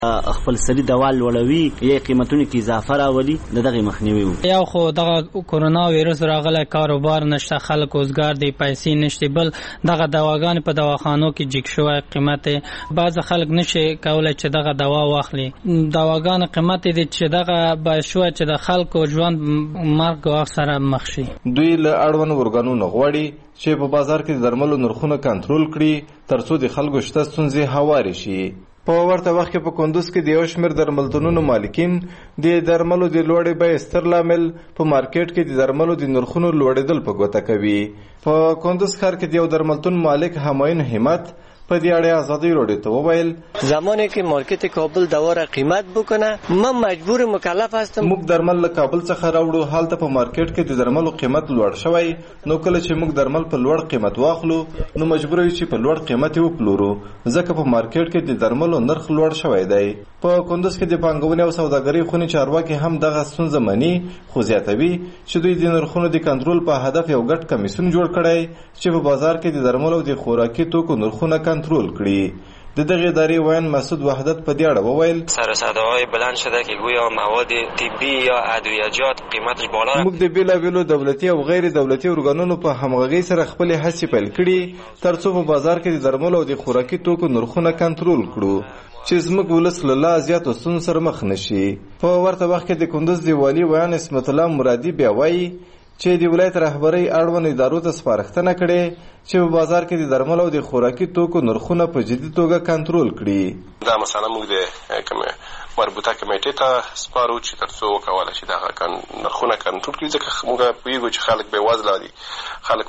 خپل سړي دوا لوړوي یا قیمتونو کې اضافه راولي دغه مخنیوي وو. یا خو دغه کورونا وایرس راغله، کاروبار نشته، خلک روزګار دی، پیسې نشته، بل دغه دواګان په دواخانو کې جګ شوی قیمت، بعض خلک نشي کولای چې دغه دوا واخلي. دواګان قیمت دي چې دغه بشو چې د خلکو ژوند مرګ او سره مخ شي. دوی له اړوند ورګانونو غواړي چې په بازار کې د درملو نرخونه کنټرول کړي ترڅو د خلکو شته ستونزې هوارې شي. په ورته وخت کې په کندوز کې د یو شمېر درملتونونو مالکین د درملو د لوړې بیې ستر لامل په مارکیټ کې د درملو د نرخونو لوړېدل په ګوته کوي. په کندوز ښار کې د یو درملتون مالک همایون همت په دې اړه آزادی راډیو ته وویل زمانی که مارکت کابل دوا را قیمت بکنه من مجبور مکلف هستم. موږ درمل له کابل څخه راوړو، حالت په مارکیټ کې د درملو قیمت لوړ شوی، نو کله چې موږ درمل په لوړ قیمت واخلو نو مجبور یو چې په لوړ قیمت یې وپلورو، ځکه په مارکیټ کې د درملو نرخ لوړ شوی دی. په کندوز کې د پانګونې او سوداګرۍ خونې چارواکي هم دغه ستونزه مني، خو زیاتوي چې دوی د نرخونو د کنټرول په هدف یو ګډ کمیسیون جوړ کړی چې په بازار کې د درملو او د خوراکي توکو نرخونه کنټرول کړي. د دغه ادارې وین مسعود وحدت په دې اړه وویل سر صداهای بلند شده که گویا مواد طبی یا ادویجات قیمتش بالا. موږ د بیلابیلو دولتي او غیر دولتي ارګانونو په همغږۍ سره خپل هڅې پیل کړي ترڅو په بازار کې د درملو او د خوراکي توکو نرخونه کنټرول کړو چې زموږ ولس له لا زیاتو ستونزو سره مخ نشي. په ورته وخت کې د کندوز د والي ویان اسمت الله مرادي بیا وایي چې د ولایت رهبرۍ اړوند ادارو ته سپارښتنه کړې چې په بازار کې د درملو او د خوراکي توکو نرخونه په جدي توګه کنټرول کړي. دا مثلا موږ د مربوطه کمیټې ته سپارو چې ترڅو وکولای شي دغه نرخونه کنټرول کړي، ځکه موږ پوهیږو چې خلک بې وزله دي، خلک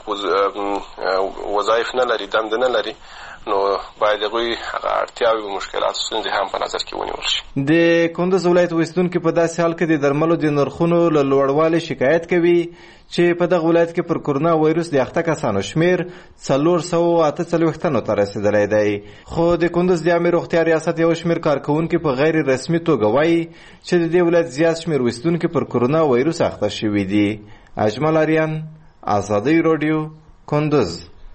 وظایف نه لري، دنده نه لري، نو باید هغوی هغه اړتیاوې او مشکلات ستونزې هم په نظر کې ونیول شي. د کندوز ولایت اوسیدونکي په داسې حال کې د درملو د نرخونو له لوړوالي شکایت کوي چې په دغه ولایت کې پر کورونا وایرس د اخته کسانو شمیر 448 تنو ته رسیدلی دی. خو د کندوز د عامې روغتیا ریاست یو شمیر کارکوونکي په غیر رسمي توګه وایي چې د دې ولایت زیات شمیر اوسیدونکي پر کورونا وایرس اخته شوي دي. اجمل اریان، آزادی راډیو، کندوز.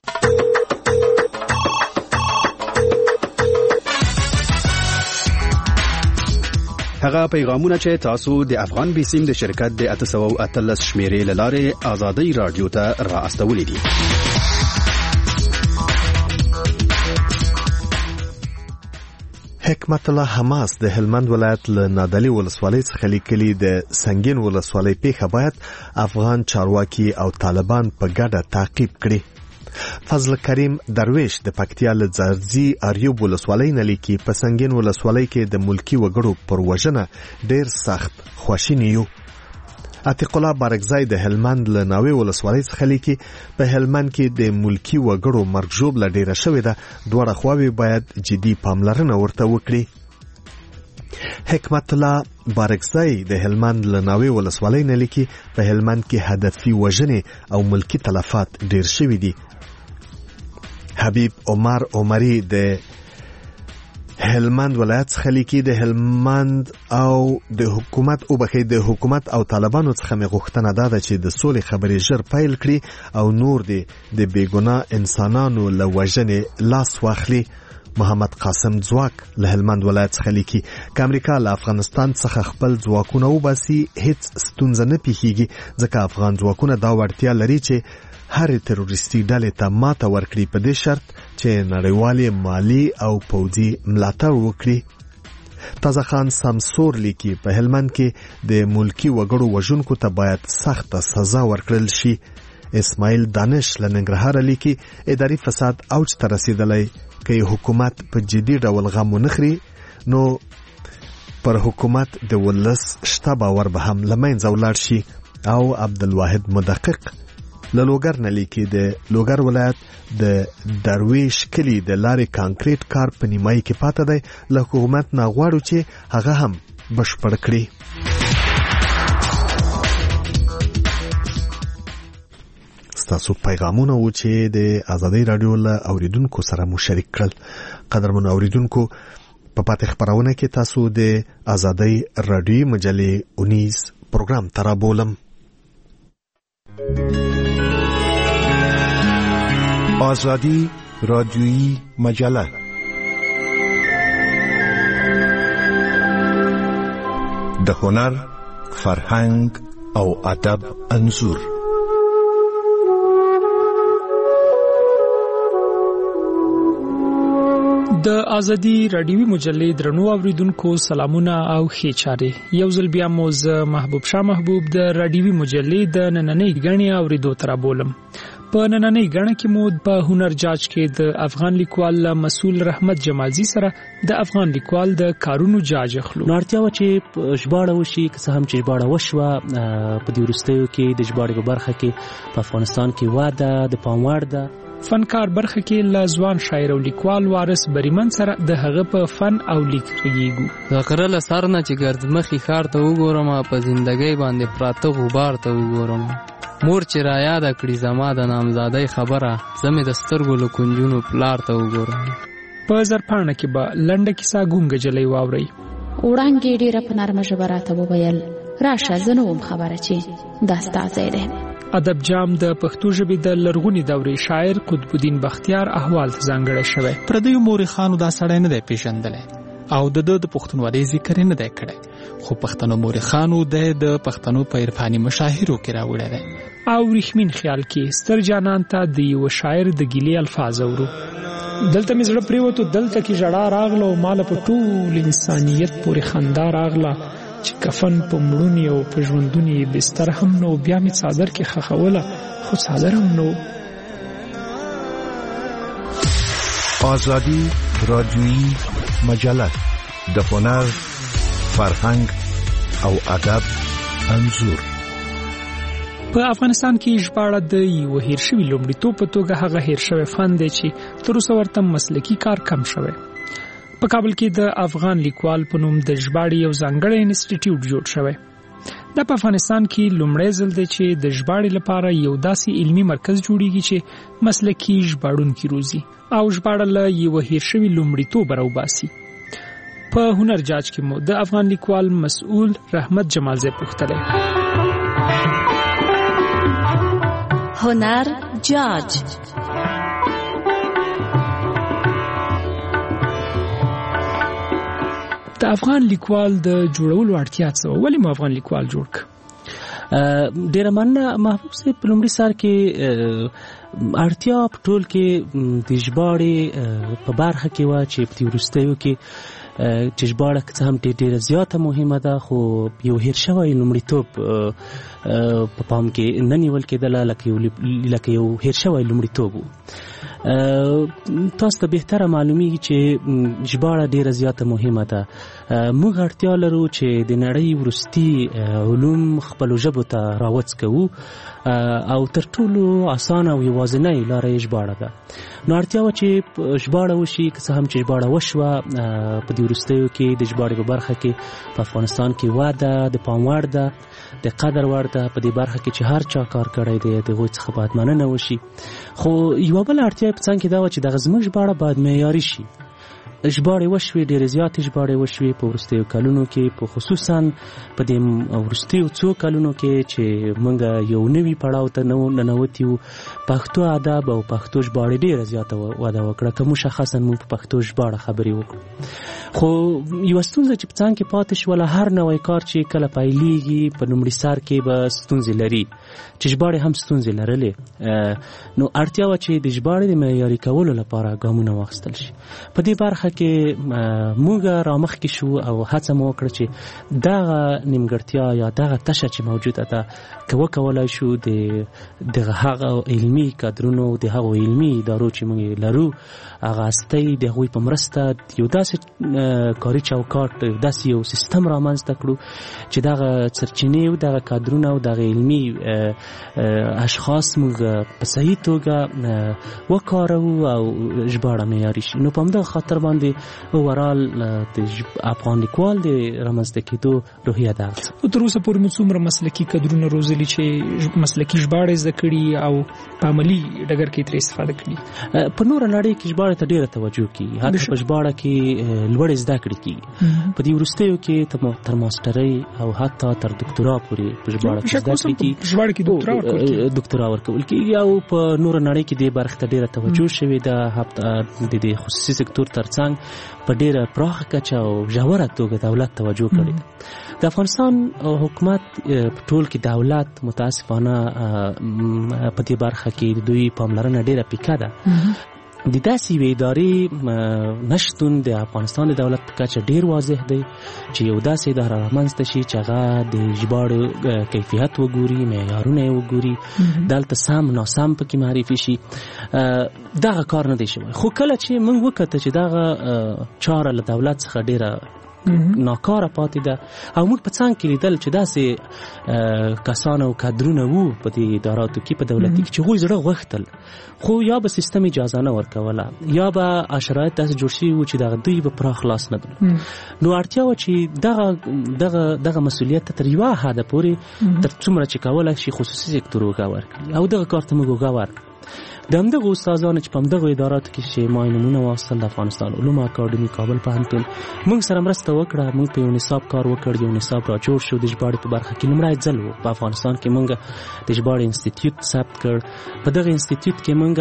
هغه پیغامونه چې تاسو د افغان بیسیم د شرکت د 813 شمیرې لاره آزادی رادیو ته را استولې دي. حکمت الله حماس د هلمند ولایت له نادعلي ولسوالۍ څخه لیکلي د سنگین ولسوالۍ پیښه باید افغان چارواکي او طالبان په ګډه تعقیب کړي. فضل کریم درویش د پکتیا له ځرځي اریوب ولسوالۍ نه لیکي په سنگین ولسوالۍ کې د ملکی وګړو پر وژنه ډیر سخت خواشینی یو. عتیق الله بارکزای د هلمند له ناوې ولسوالۍ څخه لیکي په هلمند کې د ملکی وګړو مرګ ژوبله ډیره شوې ده، دواړه خواوې باید جدي پاملرنه ورته وکړي. حکمت الله بارکزای د هلمند له ناوې ولسوالۍ نه لیکي په هلمند کې هدفي وژنې او ملکی تلفات ډیر شوي دي. حبیب عمر عمری د هلمند ولایت څخه لیکي د هلمند او د حکومت او طالبانو څخه مې غوښتنه ده چې د سولې خبرې ژر پیل کړي او نور د بېګناه انسانانو له وژنې لاس واخلي. محمد قاسم ځواک له هلمند ولایت څخه لیکي که امریکا له افغانستان څخه خپل ځواکونه وباسي هیڅ ستونزه نه پیښیږي، ځکه افغان ځواکونه دا وړتیا لري چې هر تروریستي ډلې ته ماته ورکړي په دې شرط چې نړیوالې مالی او پوځي ملاتړ وکړي. تازه خان سمسور لیکي په هلمند کې د ملکی وګړو وژونکو ته باید سخته سزا ورکړل شي. اسماعیل دانش له ننګرهار لیکي اداري فساد اوج ته رسیدلی، که حکومت په جدي ډول غم ونه خوري نو پر حکومت د ولس شته باور به هم له منځه ولاړ شي. او عبدالواحد مدقق له لوګر نه لیکي د لوګر ولایت د درویش کلی د لارې کانکریټ کار په نیمایي کې پاته دی، له حکومت نه غواړو چې هغه هم بشپړ کړي. ستاسو پیغامونه و چې د آزادی رادیو له اوریدونکو سره مو شریک کړل. قدرمنو اوریدونکو، په پاتې خبرونه کې تاسو د آزادی رادیوي مجلې 19 پروګرام ته رابولم. آزادی رادیویی مجله د هنر، فرهنګ او ادب انځور. د ازادي رادیوي مجلې درنو اوریدونکو سلامونه او ښې چارې. یو ځل بیا مو زه محبوب شاه محبوب د رادیوي مجلې د نننۍ غڼې اوریدو تر بولم. په نننۍ غڼه کې مو په هنر جاج کې د افغان لیکوال مسؤل رحمت جمالزي سره د افغان لیکوال د کارونو جاج اخلو. نارتیا و چې ژباړه وشي که څه هم چې ژباړه وشوه په دې وروستیو کې د ژباړې په برخه کې په افغانستان کې واده د پام وړ ده. فنکار برخه کې له ځوان شاعر او لیکوال وارث بریمن سره د هغه په فن او لیک غږیږو. ذکر له سر نه چې ګردمخي ښار ته وګورم په زندګۍ باندې پراته غبار ته وګورم. مور چې را یاد کړي زما د نامزادۍ خبره زمې د سترګو له کنجونو پلار ته وګورم. په زرپاڼه کې به لنډه کیسه ګونګه جلۍ واورئ. وړانګې ډېره په نرمه ژبه راته وویل راشه زه نه وم خبره چې دا ستا ځای دی. ادب جام د پښتو ژبې د لرغونی دورې شاعر قطب الدین بختیار احوال ته ځانګړی شوی. پردیو مورخانو دا سړی نه دی پیژندلی او د پښتونولۍ ذکر نه دی کړی، خو پښتنو مورخانو د پښتنو په عرفاني مشاهیرو کې راوړی دی. او ریښمین خیال کې ستر جانان ته د یو شاعر د ګیلې الفاظ اورو. دلته مې زړه پریوتو، دلته کې ژړا راغله او مال په ټول انسانیت پورې خندا راغله چې کفن په مړونی او په ژوندونی بستر هم نو، بیا می څادر کې خخوله خو څادر هم نو. آزادی رادیویی مجله د هنر، فرهنګ او ادب انځور. په افغانستان کې ژباړه د یو هیر شوي لومړیتوب په توګه هغه هیر شوی فن دی چې تر اوسه ورته مسلکي کار کم شوی. په کابل کې د افغان لیکوال په نوم د ژباړې یو ځانګړی انسټیټیوټ جوړ شوی. دا په افغانستان کې لومړی ځل دی چې د ژباړې لپاره یو داسې علمي مرکز جوړیږي چې مسلکي ژباړونکي روزي او ژباړه له یو هیر شوي لومړیتوب راوباسي. په هنر جاج کې مو د افغان لیکوال مسؤل رحمت جمالزي پوښتلی. هنر جاج د افغان لیکوال د جوړولو اړتیا څه و؟ ولې مو افغان لیکوال جوړ ک؟ ډیره مننه محبوب صاحب. په لومړي سر کې اړتیا په ټول کې د ژباړې په برخه کې و چې په وروستیو کې چې ژباړه که څه هم ډېره زیاته مهمه ده، خو یو هیر شوی لومړیتوب په پام کې نه نیول کېدله لکه یو هیر شوی لومړیتوب و. تاسو ته بهتره معلومیږي چې ژباړه ډېره زیاته مهمه ده. موږ اړتیا لرو چې د نړۍ وروستي علوم خپلو ژبو ته راوڅکوو او تر ټولو اسانه او یوازینۍ لاره یې ژباړه ده. نو اړتیا وه چې ژباړه وشي، که څه هم چې ژباړه وشوه په دې وروستیو کې د ژباړې په برخه کې په افغانستان کې واده د پام وړ ده، د قدر وړ ده. په دې برخه کې چې هر چا کار کړی دی د هغوی څخه باید مننه وشي. خو یوه بله اړتیا په څنګ کې دا وه چې دغه زموږ ژباړه باید معیاري شي. ژباړې وشوې، ډېرې زیاتې ژباړې وشوې په وروستیو کلونو کې، په خصوصا په دې وروستیو څو کلونو کې چې موږ یو نوي پړاو ته ننوتي وو. پښتو ادب او پښتو ژباړې ډېره زیاته وده وکړه، که مشخصا موږ په پښتو ژباړه خبرې وکړو. خو یوه ستونزه چې په څنګ کې پاتې شوله، هر نوی کار چې کله پیلېږي په لومړي سر کې به ستونزې لري، چې ژباړې هم ستونزې لرلې. نو اړتیا وه چې د ژباړې د معیاري کولو لپاره ګامونه واخیستل شي. په دې برخه کې موږ رامخکې شو او هڅه مو وکړه چې دغه نیمګړتیا یا دغه تشه چې موجوده ده که وکولای شو دغه هغه علمي کادرونو، د هغو علمي ادارو چې موږ لرو، هغه هستۍ د هغوی په مرسته یو داسې کاري چوکاټ، داسې یو سیستم رامنځته کړو چې دغه سرچینې او دغه کادرونه او دغه علمي اشخاص موږ په صحیح توګه وکاروو او ژباړه معیاري شي. نو په همدغه خاطر باندې اوورال د افغان لیکوال د رامنځته کېدو روحیه ده. تر اوسه پورې مو څومره مسلکي کادرونه روزلي چې مسلکي ژباړه زده کړي او په عملي ډګر کې ترې استفاده کړي؟ په نوره نړۍ کې ژباړې ته ډېره توجه کېږي، حتی په ژباړه کې لوړې زده کړې کېږي. په دې وروستیو کې تر ماسټرۍ او حتی تر دکتورا پورې په ژباړه کې زده کړې کېږي. ژباړه کې دکتورا ورکول کېږي او په نوره نړۍ کې دې برخې ته ډېره توجه شوې ده. د خصوصي سکتور ترڅنګ ترڅنګ په ډیره پراخه کچه او ژوره توګه دولت توجه کړې. د افغانستان حکومت په ټول کې دولت متاسفانه په دې برخه کې د دوی پاملرنه ډیره پیکه ده. د داسې یوې ادارې نشتون د افغانستان د دولت په کچه ډیر واضح دی چې یو داسې اداره رامنځته شي چې هغه د ژباړو کیفیت وګوري، معیارونه یې وګوري، دلته سم ناسم پکې معرفي شي. دغه کار نه دی شوی. خو کله چې موږ وکته چې دغه چاره له دولت څخه ډیره ناکاره پاتې ده او موږ په څنګ کې لیدل چې داسې کسان او کادرونه وو په دې اداراتو کې په دولتي کې چې هغوی زړه غوښتل خو یا به سیستم اجازه نه ورکوله یا به شرایط داسې جوړ شوي وو چې دغه دوی به پراخ لاس نه درلود. نو اړتیا وه چې دغه مسؤلیت ته تر یوه حده پورې تر څومره چې کولی شي خصوصي سکتور اوږه ورکړي او دغه کار ته موږ اوږه ورکړو. د همدغه استادانو چې په همدغه اداراتو کې چې ما یې نومونه واخیستل، د افغانستان علومو اکاډمي، کابل پوهنتون، موږ سره مرسته وکړه. موږ په یو نصاب کار وکړ، یو نصاب را جوړ شو د ژباړې په برخه کې. لومړی ځل و په افغانستان کې موږ د ژباړې انسټیټیوټ ثبت کړ. په دغه انسټیټیوټ کې موږ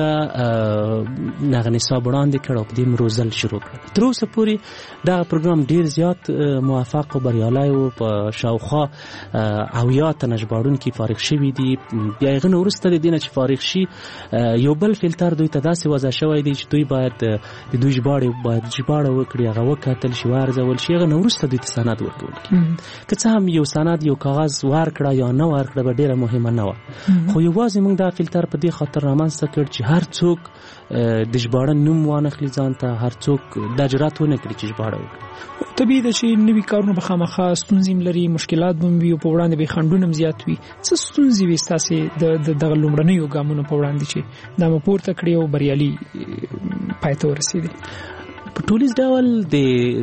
هغه نصاب وړاندې کړ او په دې مو روزل شروع کړ. تر اوسه پورې دغه پروګرام ډېر زیات موفق او بریالی و. په شاوخوا 80 تنه ژباړونکي فارغ شوي دي. بیا هغه نه وروسته د دې نه چې فارغ شي یو بل فلټر دوی ته داسې وضع شوی دی چې دوی باید د دوی ژباړه وکړي، هغه وکتل شي، وارزول شي، هغه نه وروسته دوی ته سند ورکول کېږي. که څه هم یو سند یو کاغذ ورکړه یا نه ورکړه به ډېره مهمه نه وه، خو یوازې موږ دا فلټر په دې خاطر رامنځته کړ چې هر څوک د ژباړه نوم وانخلي ځان ته، هر څوک دا جرات ونه کړي چې ژباړه وکړي. طبیعي ده چې نوي کارونه به خامخا ستونزې هم لري، مشکلات به هم وي او په وړاندې به خنډونه هم زیات وي. څه ستونزې وي ستاسې د دغه لومړنیو ګامونو په وړاندې چې دا مو پورته کړي او بریالي پای ته ورسېدي؟ په ټولیز ډول د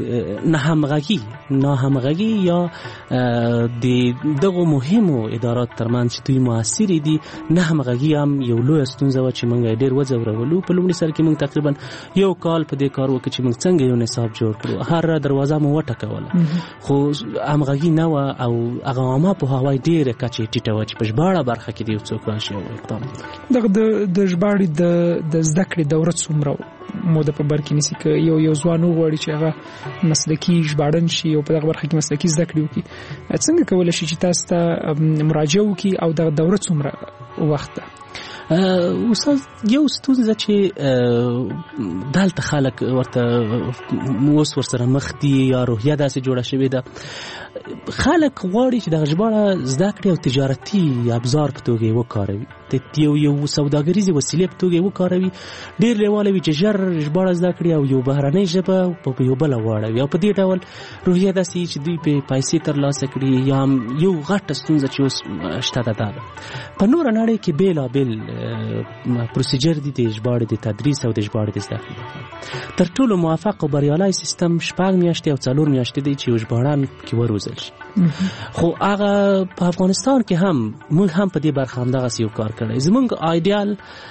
ناهمغږي یا د دغو مهمو ادارات ترمنځ چې دوی موثرې دي، ناهمغږي هم یو لویه ستونزه وه چې موږ یې ډېر وځورولو. په لومړي سر کې موږ تقریبا یو کال په دې کار وکړو چې موږ څنګه یو نصاب جوړ کړو. هر دروازه مو وټکوله خو همغږي نه وه او هغه عامه پوهاوی ډېره کچه یې ټیټه وه چې په ژباړه برخه کې د یو څوک راشي او اقدام وکړي. دغه د ژباړې د زده کړې دوره څومره موده په بر کې نیسي؟ که یو ځوان وغواړي چې هغه مسلکي ژباړن شي او په دغه برخه کې مسلکي زده کړې وکړي، څنګه کولی شي چې تاسو ته مراجعه وکړي او دغه دوره څومره وخت ده؟ استاد، یو ستونزه چې دلته خلک ورته اوس ورسره مخ دي یا روحیه داسې جوړه شوې ده، خلک غواړي چې دغه ژباړه زده کړي او تجارتي ابزار په توګه یې وکاروي، یو سوداګریزې وسیلې په توګه یې وکاروي. ډېر لیواله وي چې ژر ژباړه زده کړي او یو بهرنۍ ژبه په یو بله واړوي او په دې ډول روحیه داسې چې دوی پې پیسې ترلاسه کړي. یا هم یو غټه ستونزه چې اوس شته ده دا ده. په نوره نړۍ کې بېلابېل پروسیجر دي د ژباړې د تدریس او د ژباړې د زده کړې لپاره. تر ټولو موفق او بریالی سیستم 6 میاشتې او 4 میاشتې دی چې یو ژباړن کې وروزل شي. خو هغه په افغانستان کې هم موږ هم په دې برخه همدغسې یو کار کړی. زموږ آیډیال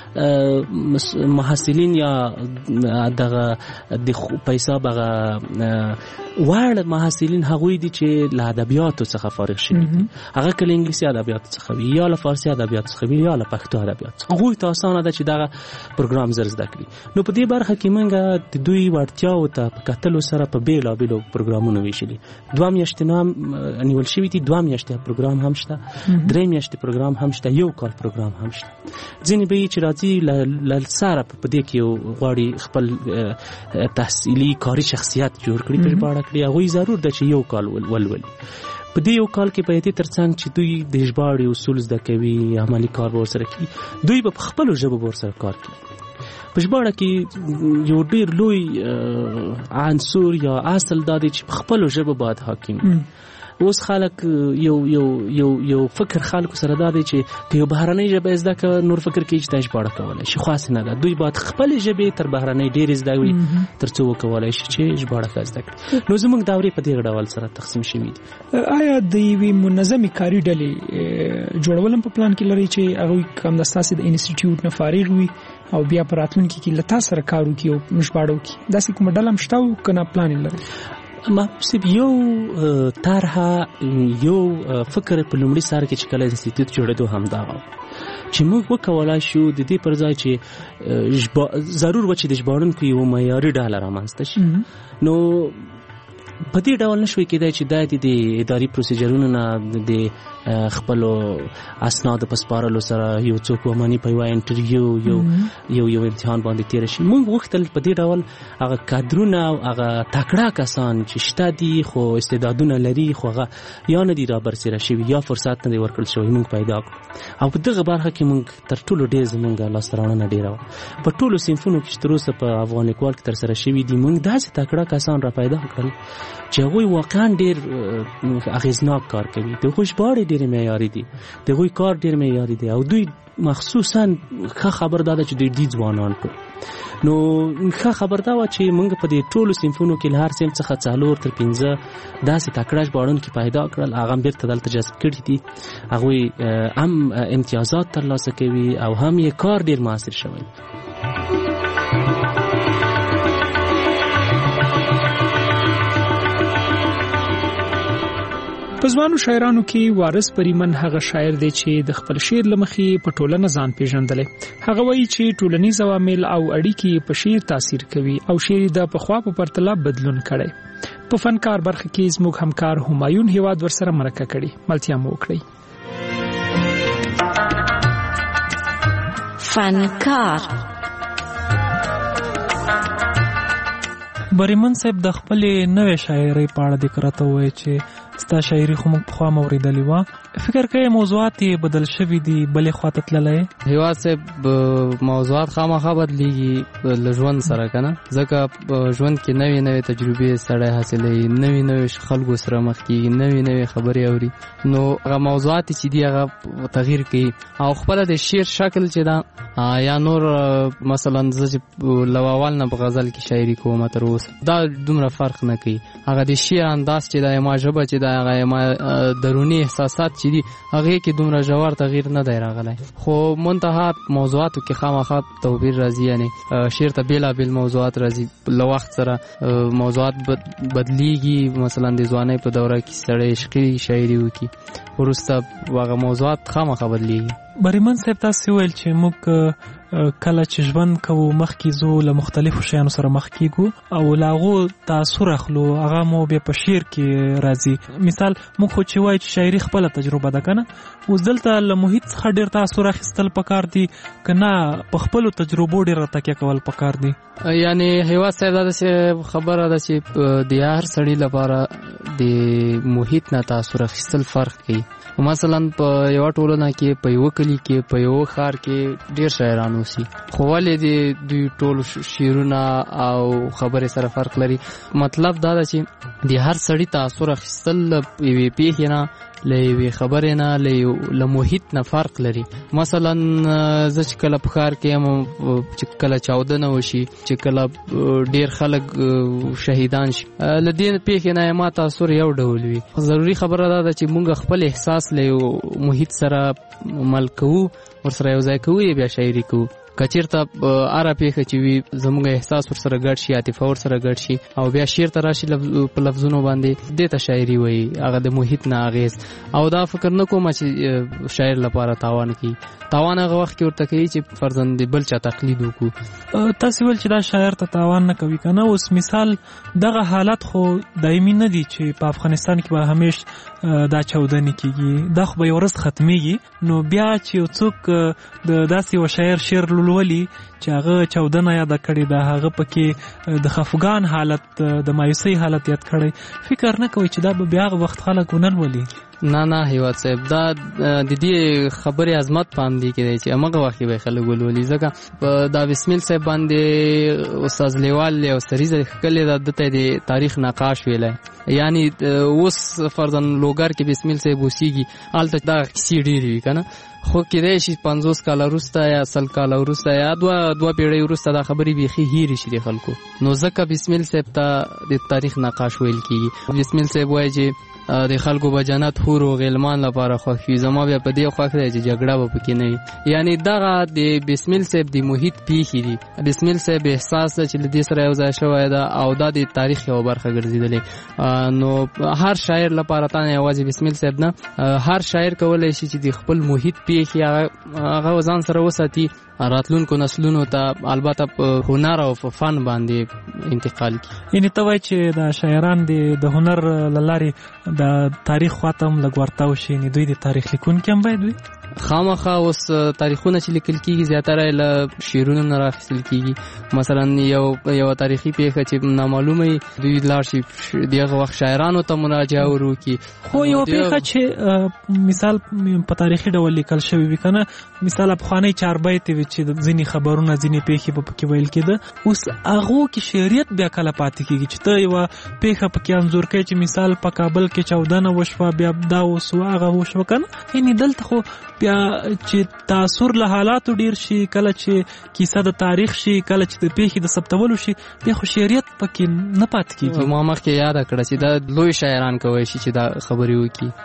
محصلین یا دغه د په حساب هغه وړ محصلین هغوی دي چې له ادبیاتو څخه فارغ شوي دي، هغه که له انګلیسي ادبیاتو څخه وي یا له فارسي ادبیاتو څخه وي یا له پښتو ادبیاتو څخه. هغوی ته اسانه ده چې دغه پروګرام زر زده کړي. نو په دې برخه کې موږ د دوی وړتیاوو ته په کتلو سره په بېلابېلو پروګرامونو ویشلي. 2 میاشتې نام نیول شوي دي، 2 میاشتې پروګرام هم شته، 3 میاشتې پروګرام هم شته، 1 کال پروګرام هم شته. ځینې به یې چې راځي له سره په دې کې غواړي خپل تحصیلي کاري شخصیت جوړ کړي، په ژباړه کړي، هغوی ضرور ده چې 1 کال ولولي. په دې 1 کال کې په دې ترڅنګ چې دوی د ژباړې اصول زده کوي، عملي کار به ورسره کوي، دوی به په خپلو ژبو به ورسره کار کوي. په ژباړه کې یو ډېر لوی عنصر یا اصل دا دی چې په خپلو ژبو باید حاکم. اوس خلک یو فکر خلکو سره دا دی چې که یو بهرنۍ ژبه زده کړه نور فکر کوي چې دا ژباړه کولی شي، خو هسې نه ده. دوی باید خپلې ژبې تر بهرنۍ ډېرې زده وي تر څو وکولی شي چې ژباړه ښه زده کړي. نو زموږ دورې په دې ډول سره تقسیم شوي دي. آیا د یوې منظمې کاري ډلې جوړول هم په پلان کې لري چې هغوی هم د ستاسې د انسټیټیوټ نه فارغ وي او بیا په راتلونکي کې له تاسو سره کار وکړي او ژباړه وکړي؟ داسې کومه ډله هم شته او که نه پلان یې لري؟ محسوب یو طرحه یو فکر په لومړي سر کې چې کله انسټیټیوټ جوړېدو همدغه چې موږ وکولای شو د دې پر ځای چې ضرور و چې د ژباړونکو یو معیاري ډله رامنځته شي نو په دې ډول نشوي کېدای چې د اداري پروسیجرونو نه د خپلو اسنادو په سپارلو سره یو څوک ومني په یوه انټرویو یو امتحان باندې تېره شي. موږ غوښتل په دې ډول هغه کادرونه او هغه تکړه کسان چې شته دي خو استعدادونه لري خو هغه یا نه دي رابرسېره شوي یا فرصت نه دی ورکړل شوی موږ پیدا کړو. او په دغه برخه کې موږ تر ټولو ډېر زموږ لاسته راوړنه ډېره وه. په ټولو صنفونو کې چې تر اوسه په افغان لیکوال کې ترسره شوي دي موږ داسې تکړه کسان را پیدا کړل چې هغوی واقعا ډېر اغېزناک کار کوي. د هغوی ژباړې ډېرې معیاري دي، د هغوی کار ډېر معیاري دی او دوی مخصوصا ښه خبر دا ده چې دوی دي ځوانان ټول. نو ښه خبر دا وه چې موږ په دې ټولو صنفونو کې له هر صنف څخه 4 تر 15 داسې تکړه ژباړونکي پیدا کړل. هغه هم بېرته دلته جذب کړي دي. هغوی هم امتیازات ترلاسه کوي او هم یې کار ډېر موثر شوی. په ځوانو شاعرانو کې وارث پریمن هغه شاعر دی چې د خپل شعر له مخې په ټولنه ځان پیژندلی. هغه وایي چې ټولنیز عوامل او اړیکې په شعر تاثیر کوي او شعر د پخوا په پرتله بدلون کړی. په فنکار برخه کې زموږ همکار همایون هیواد ورسره مرکه کړي. ملتیا مو وکړئ. فنکار بریمن صاحب د خپلې نوې شاعرۍ په اړه د راته ووایي چې ستا شاعري خو موږ پخوا مو اورېدلې وه. فکر کوې موضوعات یې بدل شوي دي بلې خواته تللی؟ هیواد صاحب موضوعات خامخا بدلېږي له ژوند سره که نه، ځکه په ژوند کې نوې نوې تجربې سړی حاصلوي، نوې خلکو سره مخ کېږي، نوې خبرې اوري، نو هغه موضوعات چې دي هغه تغییر کوي او خپله د شعر شکل چې ده یا نور مثلا زه چې له اول نه په غزل کې شاعري کوم تر اوسه دا دومره فرق نه کوي. هغه د شعر انداز چې دا ما ژبه چې دا هغه ما دروني احساسات چې دي هغې کې دومره ژور تغییر نه دی راغلی، خو منتها موضوعاتو کې خامخا توپیر راځي. یعنې شعر ته بېلابېل موضوعات راځي، له وخت سره موضوعات بدلیږي. مثلا د ځوانۍ په دوره کې سړی عشقي شاعري وکړي، وروسته هغه موضوعات خامخا بدلیږي. بریمن صاحب تاسو ویل چې موږ کله چې ژوند کوو مخکې ځو له مختلفو شیانو سره مخ کېږو او له هغو تاثر اخلو، هغه مو بیا په شعر کې راځي. مثال موږ خو چې وایو چې شاعري خپله تجربه ده که نه، اوس دلته له محیط څخه ډېر تاثر اخیستل پکار دي که نه په خپلو تجربو ډېره تکیه کول پکار دي؟ یعنې هیواد صاحب دا داسې خبره ده چې د هر سړي لپاره د محیط نه تاثر اخیستل فرق کوي. مثلا په یوه ټولنه کې، په یوه کلي کې، په یوه ښار کې ډېر شاعران اوسي، خو ولې د دوی ټول شعرونه او خبرې سره فرق لري؟ مطلب دا ده چې د هر سړي تاثر اخیستل له یوې پیښې نه، له یوې خبرې نه، له محیط نه فرق لري. مثلا زه چې کله په ښار کې یم، چې کله چاودنه وشي، چې کله ډېر خلک شهیدان شي، له دې پیښې نه ما تاثر یو ډول وي. ضروري خبره دا ده چې موږ خپل احساس له یو محیط سره مل کوو، ورسره یو ځای کوو، بیا شاعري کوو. که چېرته هره پیښه چې وي زموږ احساس ورسره ګډ شي، عاطفه ورسره ګډ شي او بیا شعر ته راشي په لفظونو باندې، دې ته شاعري وایي. هغه د محیط نه اغېز او دا فکر نه کوم چې شاعر لپاره تاوان کوي. تاوان هغه وخت کې ورته کوي چې فرضاً د بل چا تقلید وکړو. تاسې ویل چې دا شاعر ته تاوان نه کوي که نه. اوس مثال دغه حالت خو دایمي نه دي چې په افغانستان کې به همیش دا چاودنې کېږي، دا خو به یو ورځ ختمیږي. نو بیا چې یو څوک د داسې یو شاعر شعر لولي چې هغه چاودنه یاده کړې ده، هغه پکې د خفګان حالت، د مایوسۍ حالت یاد کړی، فکر نه کوي چې دا به بیا هغه وخت خلک ونه لولي؟ نه هیواد صاحب، دا د دې خبرې عظمت په همدې کې دی چې همغه وخت به خلک ولولي. ځکه دا بسمیل صاحب باندې استاد لیوال یو سریزه ښکلې ده، دته د تاریخ نقاش ویلی. یعنی اوس فرضاً لوګر کې بسمیل صاحب اوسېږي، هلته دا کیسې ډېرې وي که نه، خو کېدای شي 50 کاله وروسته یا 100 کاله وروسته یا دوه پیړۍ وروسته دا خبرې بیخي هېرې شي د خلکو. نو ځکه بسمیل صاحب ته د تاریخ نقاش ویل کېږي. بسمیل صاحب وایي چې د خلکو به جنت حور او غلمان لپاره خوښ وي. زما بیا په دې خوښ دی چې جګړه به پکې نه وي. یعنی دغه د بسمیل صاحب د محیط پیښې دي. بسمیل صاحب احساس چې له دې سره یو ځای شوی ده او دا د تاریخ یوه برخه ګرځېدلې. نو هر شاعر لپاره تا نه یوازې بسمیل صاحب نه، هر شاعر کولی شي چې د خپل محیط پیښې هغه ځان سره وساتي، راتلونکو نسلونو ته البته په هنر او په فن باندې انتقال کړي. یعنې ته وایي چې دا شاعران د هنر له لارې د تاریخ خواته هم لږ ورتاو شي، یعنې دوی د تاریخ لیکونکي هم باید وي؟ خامخا اوس تاریخونه چې لیکل کېږي زیاتره له شعرونو نه راخیستل کېږي. مثلا یو تاریخي پیښه چې نامعلومه وي دوی لاړ شي دغه وخت شاعرانو ته مراجعه وکړي. خو یوه پیښه چې مثال په تاریخي ډول لیکل شوي وي که نه، مثال پخوانۍ چاربیتې وي چې ځینې خبرونه ځینې پیښې به پکې ویل کېده، اوس هغو کې شعریت بیا کله پاتې کېږي چې ته یوه پیښه پکې انځور کوې چې مثال په کابل کې چاودنه وشوه، بیا دا وسوه هغه وشوه که نه. یعنې دلته خو بیا چې تاثر له حالاتو ډیر شي، کله چې کیسه د تاریخ شي، کله چې د پیښې د ثبتولو شي، بیا خو شعریت پکې نه پاتې کېږي. ما مخکې یاده کړه چې دا لوی شاعران کولی شي چې دا خبرې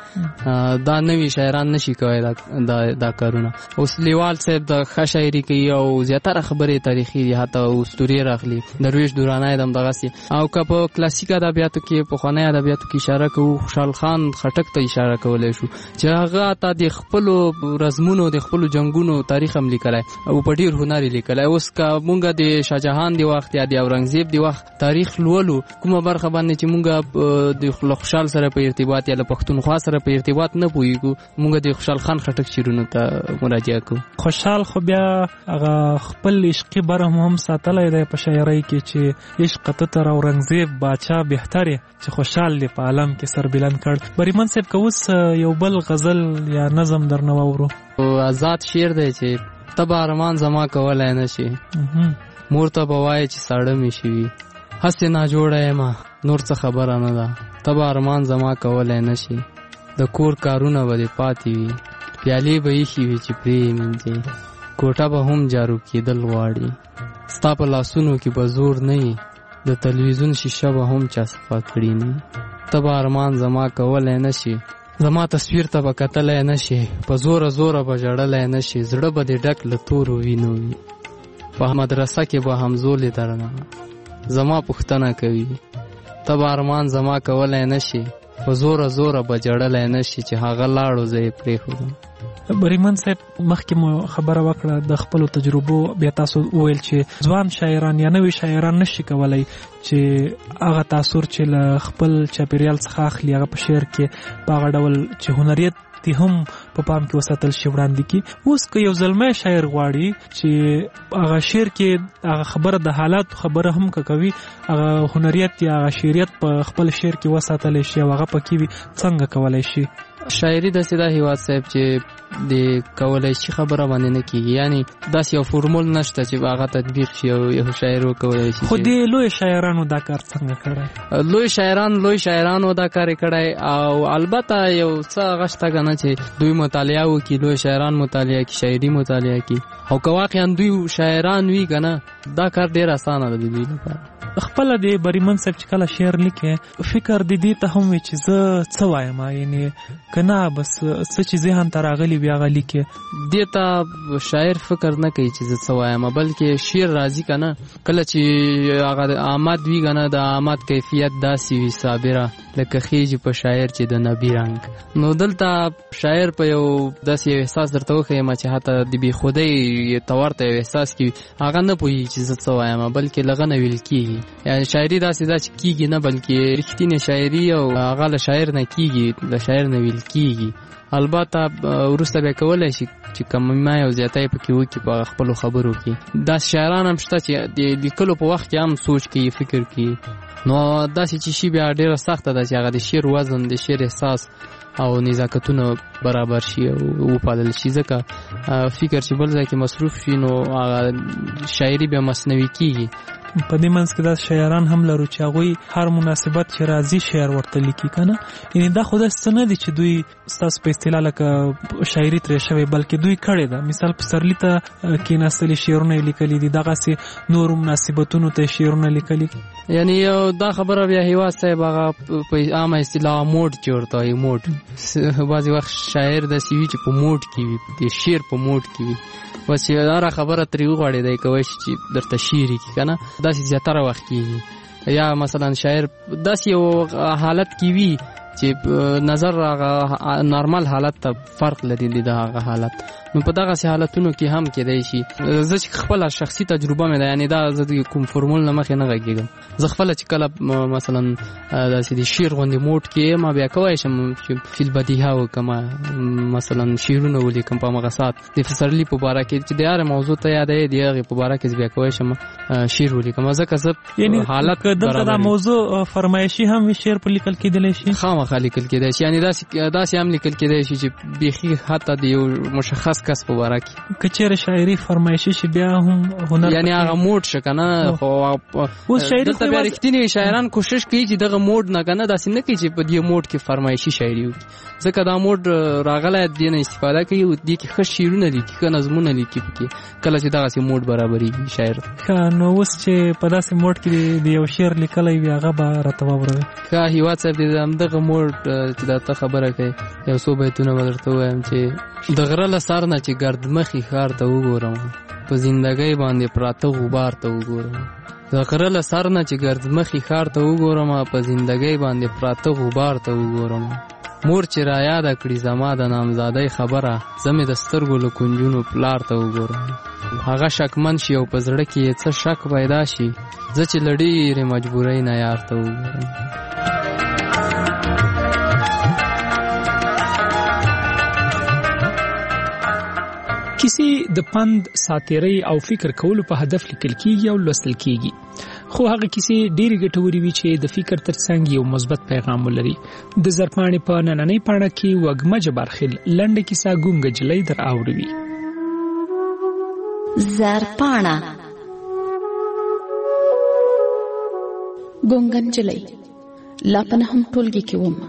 وکړي، دا نوي شاعران نشي کولی دا کارونه. اوس لیوال صاحب د ښه شاعري کوي او زیاتره خبرې تاریخي دي، حتی اسطورې راغلي. درویش دورانی هم دغسې. او که په کلاسیک ادبیاتو کې پخواني ادبیاتو کې اشاره کوو، خوشحال خان خټک ته اشاره کولی شو چې هغه حتی د خپلو رزمونو د خپلو جنگونو تاریخ هم لیکلی او په ډېر هنر یې لیکلی. اوس که مونږ د شاهجهان د وخت یا د اورنګزیب د وخت تاریخ لولو، کومه برخه باندې چې مونږ د خوشحال سره په ارتباط یا له پښتونخوا سره په ارتباط نه پوهېږو، مونږ د خوشحال خان خټک شعرونو ته مراجعه کوو. خوشحال خو بیا هغه خپل عشقي برم هم ساتلی دی په شاعرۍ کې چې عشق ته تر اورنګزیب باچا بهتر چې خوشحال دی په عالم کې سر بلند کړ. بریمن صاحب که اوس یو بل غزل یا نظم درنه واورو؟ آزاد شعر دی چې ته به ارمان زما کولی نه شي، مور ته به وایې چې ساړه مې شوي، هسې ناجوړه یمه نور څه خبره نه ده، ته به ارمان زما کولی نه شي، د کور کارونه به دې پاتې وي، پیالې به ایښې وي چې پرې یې مینځې، کوټه به هم جارو کېدل غواړي، ستا په لاسونو کې به زور نه وي، د تلویزیون شیشه به هم چا صفا کړي نه، ته به ارمان زما کولی نه شي، زما تصویر ته به کتلی نه شي، په زوره زوره به ژړلی نه شي، زړه به دې ډک له تورو وینو وي، په مدرسه کې به همزولې درنه زما پوښتنه کوي، ته به ارمان زما کولی نه شي، په زوره زوره به جړلی نه شي چې هغه لاړو زه یې پرېښودم. بریمن صاحب مخکې مو خبره وکړه د خپلو تجربو، بیا تاسو وویل چې ځوان شاعران یا نوي شاعران نشي کولی چې هغه تاثر چې له خپل چاپېریال څخه اخلي هغه په شعر کې په هغه ډول چې هنریت دې هم په پام کې وساتل شي وړاندې کړي. اوس که یو زلمی شاعر غواړي چې هغه شعر کې هغه خبره د حالاتو خبره هم که کوي، هغه هنریت یا هغه شعریت په خپل شعر کې وساتلی شي او هغه پکې وي، څنګه کولی شي؟ شاعري داسې ده هیواد صاحب چې د کولی شي خبره باندې نه کېږي، یعنی داسې یو فورمول نشته چې هغه تطبیق شي او یو شاعر وکولی شي. خو د لوی شاعرانو دا کار څنګه کړی؟ لوی شاعرانو دا کار کړی او البته یو څه هغه شته که نه چې دوی مطالعه وکړي، لوی شاعران مطالعه کړي، شاعري مطالعه کړي، او که واقعا دوی شاعران وي که نه دا کار ډېر اسانه ده د دوی لپاره. خپله د بریمن صاحب چې کله شعر لیکې فکر د دې ته هم وي چې زه څه وایم، یعنې که نه بس څه چې ذهن ته راغلي وي هغه لیکې؟ دې ته شاعر فکر نه کوي چې زه څه وایم، بلکې شعر راځي که نه کله چې هغه آمد وي که نه د آمد کیفیت داسې وي صابره لکه خیږي په شاعر چې د نبي رنګ. نو دلته شاعر په یو داسې یو احساس درته وښیم چې حتی د بېخودۍ تورته یو احساس کې هغه نه پوهېږي چې زه څه وایم، بلکې له هغه نه ویل کېږي. یعنې شاعري داسې ده چې کېږي نه، بلکې رښتینې شاعري او هغه له شاعر نه کېږي، له شاعر نه ویل کېږي. البته وروسته بیا کولی شي چې کمما او زیاتی پکې وکړي په خپلو خبرو کې. داسې شاعران هم شته چې د لیکلو په وخت کې هم سوچ کوي، فکر کوي، نو داسې چې شي بیا ډېره سخته ده چې هغه د شعر وزن، د شعر احساس او نزاکتونه برابر شي او وپالل شي، ځکه فکر چې بل ځای کې مصروف شي نو هغه شاعري بیا مصنوعي کېږي. په دې منځ کې داسې شاعران هم لرو چې هغوی هر مناسبت چې راځي شعر ورته لیکي که نه، یعنې دا خو داسې څه نه دي چې دوی ستاسو په اصطلاح لکه شاعري ترې شوې، بلکې دوی کړې ده. مثال پسرلي ته کېناستلي شعرونه یې لیکلي دي، دغسې نورو مناسبتونو ته شعرونه لیکلي. یعنی دا خبره بیا هیواد صاحب هغه په عامه اصطلاح موډ چې ورته وایي موډ بعضې وخت شاعر داسې وي چې په موډ کې وي د شعر په موډ کې وي بس هره خبره ترې وغواړې دی کولی شي چې درته شعر یې کړي که نه داسې زیاتره وخت کېږي یا مثلا شاعر داسې یو حالت کې وي چې نظر هغه نارمل حالت ته فرق لري د هغه حالت نو په دغسې حالتونو کې هم کېدی شي زه چې خپله شخصي تجربه مې ده یعنې دا زه کوم فرمول نه مخکې نه غږېږم زه خپله چې کله مثلا داسې د شعر غوندې موډ کې ما بیا کولی شم چې فی البدیهه وکړم مثلا شعرونه ولیکم په همغه ساعت د پسرلي په باره کې چې د هرې موضوع ته یادوي د هغې په باره کې بیا کولی شم شعر ولیکم ځکه زه حالت دلته دا موضوع فرمایشي هم شعر په لیکل کېدلی شي خامخا لیکل کېدی شي یعنې داسې هم لیکل کېدی شي چې بیخي حتی د یو مشخص کس په باره کې که چېرې شاعري فرمایشي شي بیا هم هنر یعنې هغه موډ شه که نه خو دلته بیا رښتینې شاعران کوشش کوي چې دغه موډ نه که نه داسې نه کوي چې په دې موډ کې فرمایشي شاعري وکړي ځکه دا موډ راغلی دې نه استفاده کوي او دې کې ښه شعرونه لیکي ښه نظمونه لیکي پکې کله چې دغسې موډ برابرېږي شاعر ښه نو اوس چې په داسې موډ کې د یو شعر لیکلی وي هغه به راته واوروي ښه هیواد صاحب د همدغه موډ چې دا ته خبره کوي یو څو بیتونه به درته ووایم چې د غره له سر نه چې ګردمخي ښار ته وګورم په زندګۍ باندې پراته غبار ته وګورم د غره له سر نه چې ګردمخي ښار ته وګورم په زندګۍ باندې پراته غبار ته وګورم مور چې را یاده کړي زما د نامزادۍ خبره زه مې د سترګو له کنجونو پلار ته وګورم هغه شکمن شي او په زړه کې یې څه شک پیدا شي زه چې له ډېرې مجبورۍ نه یار ته وګورم کیسې د پند ساتیرۍ او فکر کولو په هدف لیکل کیږي او لوستل کیږي خو هغه کیسې ډېرې ګټورې وي چې د فکر ترڅنګ یو مثبت پیغام ولري د زرپاڼې په نننۍ پاڼه کې وږمه جبارخیل لنډه کیسه ګونګه جلۍ در اوروي زرپاڼه ګونګه نجلۍ لا په نهم ټولګي کې وم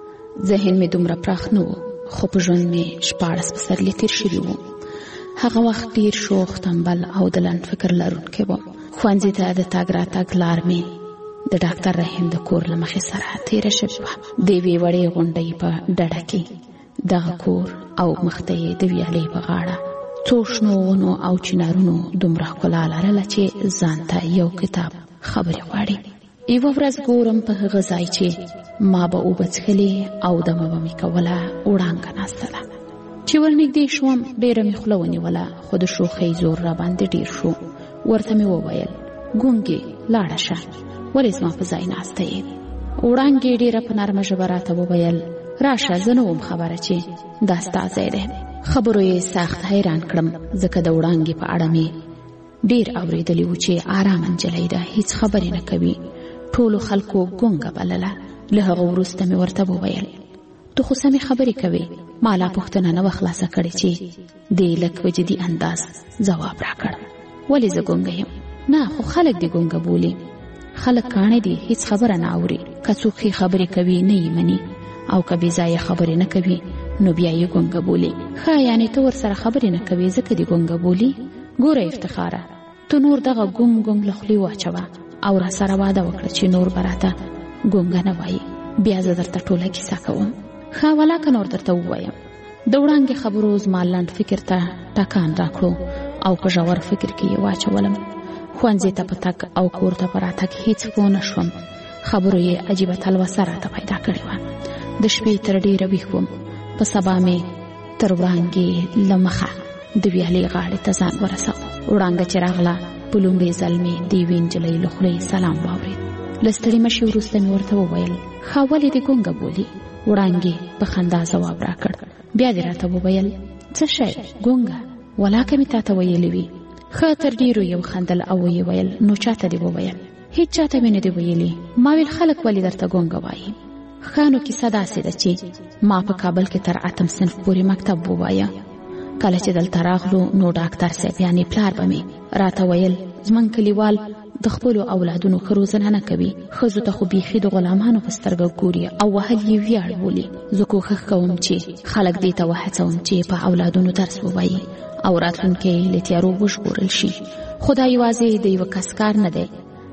ذهن مې دومره پراخ نه و خو په ژوند مې 14 پسرلي تېر شوي وو هغه وخت ډېر شوخ تنبل او د لنډ فکر لرونکی وم ښوونځي ته د تګ راتګ لار مې د ډاکټر رحیم د کور له مخې سره تېره شوې وه د یوې وړې غونډۍ په ډډه کې دغه کور او مخته یې د ویالې په غاړه څو شنو ونو او چنارونو دومره ښکلا لرله چې ځان ته یو کتاب خبرې غواړي یوه ورځ ګورم په هغه ځای چې ما به اوبه څښلې او دمه به مې کوله وړانګه ناسته ده چې ورنږدې شوم ډېره مې خوله ونیوله خو د شوخۍ زور راباندې ډېر شو ورته مې وویل ګونګې لاړه شه ولې زما په ځای ناسته یې وړانګې ډېره په نرمه ژبه راته وویل راشه زه نه وم خبره چې دا ستا ځای دی خبرو یې سخت حیران کړم ځکه د وړانګې په اړه مې ډېر اورېدلي وو چې ارامه نجلۍ ده هیڅ خبرې نه کوي ټولو خلکو ګونګه بلله له هغه وروسته مې ورته وویل ته خو سمې خبرې کوې ما لا پوښتنه نه وه خلاصه کړې چې دې لږ په جدي انداز ځواب راکړ ولې زه ګونګه یم نه خو خلک دې ګونګه بولي خلک کاڼه دي هیڅ خبره نه اوري که څوک ښې خبرې کوي نه یې مني او که بې ځایه خبرې نه کوي نو بیا یې ګونګه بولي ښه یعنې ته ورسره خبرې نه کوې ځکه دې ګونګه بولي ګوره افتخاره ته نور دغه ګونګ ګونګ له خولې واچوه او را سره واده وکړه چې نور به راته ګونګه نه وایي بیا زه درته ټوله کیسه کوم ښه ولاکه نور درته ووایم د وړانګې خبرو زما لنډ فکر ته ټکان راکړو او په ژور فکر کې یې واچولم ښوونځي ته په تګ او کور ته په راتګ هیڅ پوه نه شوم خبرو یې عجیبه تلوسه راته پیدا کړې وه د شپې تر ډېره ویښ وم په سبا مې تر وړانګې له مخه د ویالې غاړې ته ځان ورساوه وړانګه چې راغله په لومړي ځل مې د یوې نجلۍ له خولې سلام واورېد له ستړي مشي وروسته مې ورته وویل ښه ولې دې ګونګه بولي وړانګې په خندا ځواب راکړ بیا دې راته وویل څه شی ګونګه ولاکه مې تاته ویلې وي ښه تر ډېرو یې وخندل او ویې ویل نو چاته دې وویل هیڅ چاته مې نه دې ویلي ما ویل خلک ولې درته ګونګه وایي ښه نو کیسه داسې ده چې ما په کابل کې تر 8م صنف پورې مکتب ووایه کله چې دلته راغلو نو ډاکټر صاحب یعنې پلار به مې راته ویل زموږ کلیوال د خپلو اولادونو ښه روزنه نه کوي ښځو ته خو بیخي د غلامانو په سترګه ګوري او وهل یې ویاړ بولي زه کوښښ کوم چې خلک دې ته وهڅوم چې په اولادونو درس ووایي او راتلونکی له تیارو وژغورل شي خو دا یوازې د یوه کس کار نه دی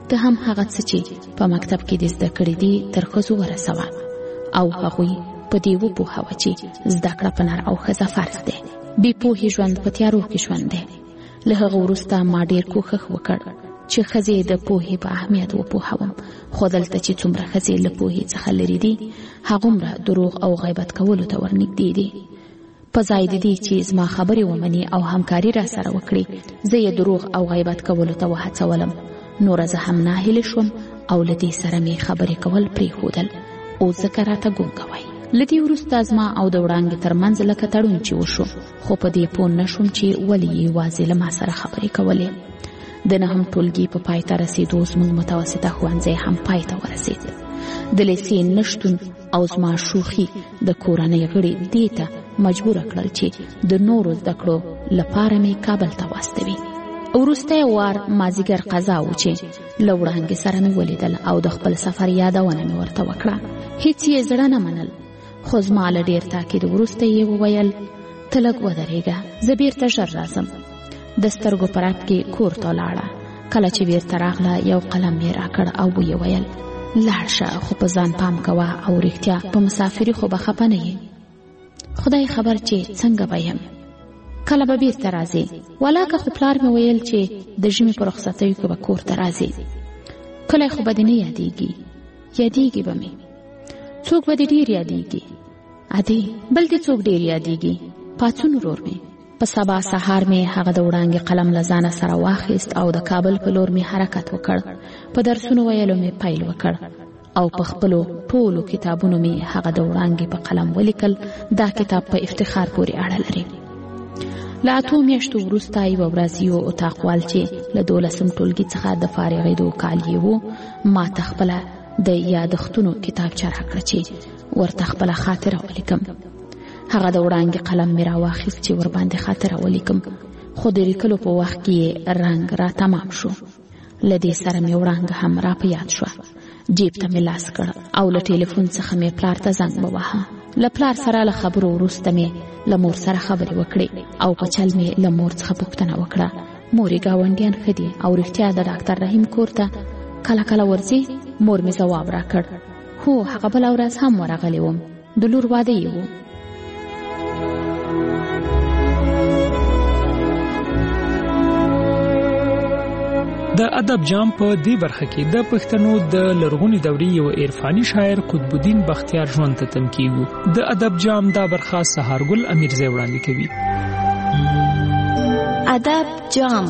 ته هم هغه څه چې په مکتب کې د زده کړې دي تر ښځو ورسوه او هغوی په دې وپوهوه چې زده کړه په نر او ښځه فرض دی. بې پوهې ژوند په تیارو کې ژوند دی. له هغه وروسته ما ډېر کوښښ وکړ چې ښځې د پوهې په اهمیت وپوهوم، خو دلته چې څومره ښځې له پوهې څخه لرې دي هغومره دروغ او غیبت کولو ته ورنږدې دي. په ځای د دې چې زما خبرې ومني او همکاري را سره وکړي، زه یې دروغ او غیبت کولو ته وهڅولم. نوره زه هم ناهیلې شوم او له دې سره مې خبرې کول پرېښودل. اوس ځکه راته ګونګه وایي. له دې وروسته زما او د وړانګې ترمنځ لکه تړون چې وشو، خو په دې پوه نه شوم چې ولې یې یوازې له ما سره خبرې کولې. د نهم ټولګي په پای ته رسېدو زموږ متوسطه ښوونځی هم پای ته ورسېد. د لیسې نشتون او زما شوخي د کورنۍ غړي دې ته مجبوره کړل چې د نورو زده کړو لپاره مې کابل ته واستوي. وروستی وار مازدیګر قضا و چې له وړانګې سره مې ولیدل او د خپل سفر یادونه مې ورته وکړه. هیڅ یې زړه نه منل، خو زما له ډېر تاکید وروسته یې وویل ته لږ ودرېږه، زه بیرته ژر راځم. د سترګو په رپ کې کور ته لاړه. کله چې بیرته راغله یو قلم یې راکړ او ویې ویل لاړ شه، خو په ځان پام کوه او رښتیا په مسافري خو به خفه نه یې. خدای خبر چې څنګه به یم، کله به بیرته راځې. ولاکه خو پلار مې ویل چې د ژمي په رخصتیو کې به کور ته راځې. کلی خو به دې نه یادېږي. یادېږي به مې. څوک به دې ډېر یادېږي؟ ادې بل دې څوک ډېر یادېږي؟ پاڅون ورور مې. په سبا سهار مې هغه د وړانګې قلم له ځانه سره واخیست او د کابل په لور مې حرکت وکړ. په درسونو ویلو مې پیل وکړ او په خپلو ټولو کتابونو مې هغه د وړانګې په قلم ولیکل. دا کتاب په افتخار پورې اړه لري. له 8 میاشتو وروسته یوه ورځ یو اتاقوال چې له 12 ټولګي څخه د فارغېدو کال یې و ما ته خپله د یادښتونو کتابچه راکړه چې ورته خپله خاطره ولیکم. هغه د وړانګې قلم مې راواخیست چې ورباندې خاطره ولیکم، خو د لیکلو په وخت کې یې رنګ را تمام شو. له دې سره مې وړانګه هم را په یاد شوه. جیب ته مې لاس کړ او له ټلیفون څخه مې پلار ته زنګ وواهه. له پلار سره له خبرو وروسته مې له مور سره خبرې وکړې او په چل مې له مور څخه پوښتنه وکړه مورې ګاونډیان ښه دي او رښتیا د ډاکټر رحیم کور ته کله کله ورځي؟ مور مې ځواب راکړ هو، هغه بله ورځ هم ورغلی وم، د لور واده یې و. د ادب جام په دې برخه کې د پښتنو د لرغونی دورې یو عرفاني شاعر قطب الدین بختیار ژوند ته تم کیږي. د ادب جام دا برخه سهارګل امیرزی وړاندې کوي. ادب جام.